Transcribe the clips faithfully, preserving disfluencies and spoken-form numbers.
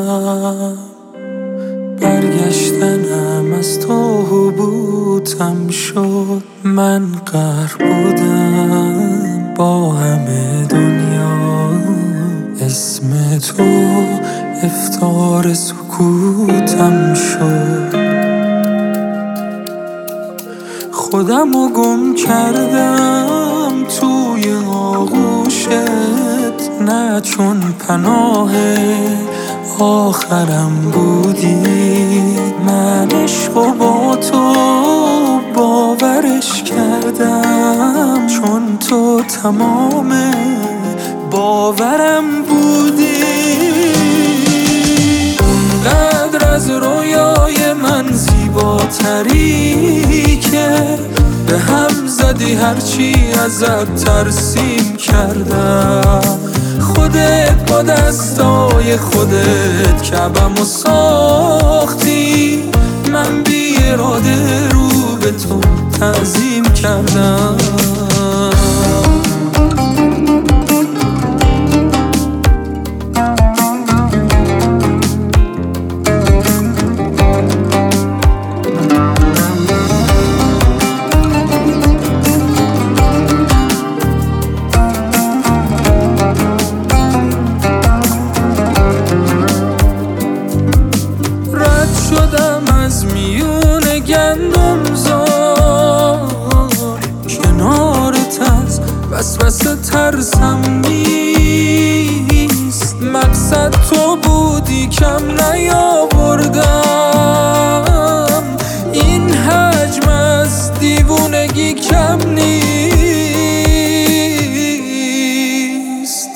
بودم، برگشتنم از تو حبوطم شد. من قهر بودم با همه دنیا، اسم تو افطار سکوتم شد. خودمو گم کردم توی آغوشت، نه چون پناه آخرم بودی. من عشقو با تو باورش کردم، چون تو تمام باورم بودی. اونقدر از رویای من زیباتری که به هم زدی، هرچی ازت ترسیم کردم. خودت با دستای خودت کعبمو ساختی، من بی اراده رو به تو تعظیم کردم. شدم از میون گندم زار، کنارت از وسوسه ترسم نیست. مقصد تو بودی کم نیاوردم، این حجم از دیوونگی کم نیست.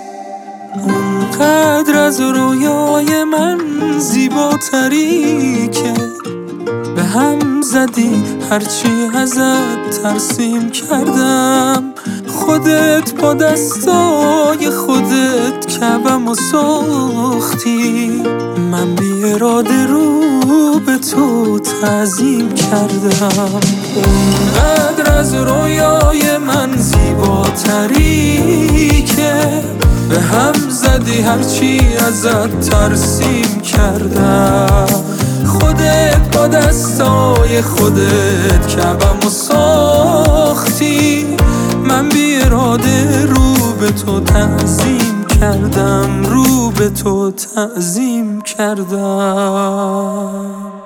اونقدر از رویای من زیباتری که به هم زدی، هرچی ازت ترسیم کردم. خودت با دستای خودت کعبمو ساختی، من بی اراده رو به تو تعظیم کردم. اونقدر از رویای من زیباتری که به هم زدی، هرچی ازت ترسیم کردم. خودت با دستای خودت کعبمو ساختی، من بی اراده رو به تو تعظیم کردم، رو به تو تعظیم کردم.